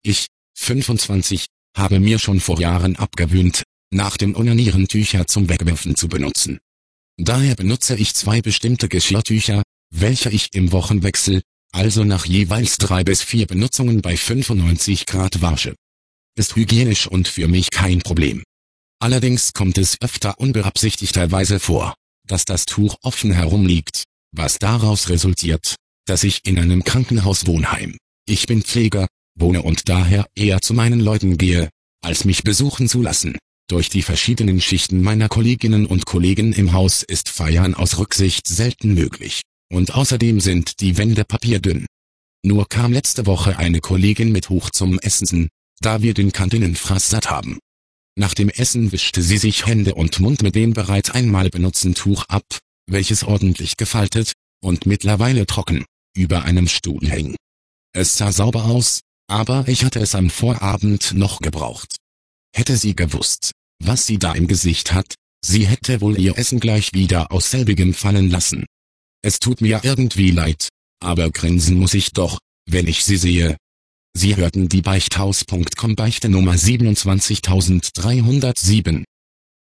Ich, 25, habe mir schon vor Jahren abgewöhnt, nach dem Onanieren Tücher zum Wegwerfen zu benutzen. Daher benutze ich 2 bestimmte Geschirrtücher, welche ich im Wochenwechsel, also nach jeweils 3 bis 4 Benutzungen bei 95 Grad wasche. Ist hygienisch und für mich kein Problem. Allerdings kommt es öfter unbeabsichtigterweise vor, dass das Tuch offen herumliegt, was daraus resultiert, dass ich in einem Krankenhauswohnheim, ich bin Pfleger, wohne und daher eher zu meinen Leuten gehe, als mich besuchen zu lassen. Durch die verschiedenen Schichten meiner Kolleginnen und Kollegen im Haus ist Feiern aus Rücksicht selten möglich, und außerdem sind die Wände papierdünn. Nur kam letzte Woche eine Kollegin mit hoch zum Essen, da wir den Kantinenfraß satt haben. Nach dem Essen wischte sie sich Hände und Mund mit dem bereits einmal benutzten Tuch ab, welches ordentlich gefaltet und mittlerweile trocken über einem Stuhl hing. Es sah sauber aus, aber ich hatte es am Vorabend noch gebraucht. Hätte sie gewusst, was sie da im Gesicht hat, sie hätte wohl ihr Essen gleich wieder aus selbigem fallen lassen. Es tut mir irgendwie leid, aber grinsen muss ich doch, wenn ich sie sehe. Sie hörten die Beichthaus.com Beichte Nummer 27307.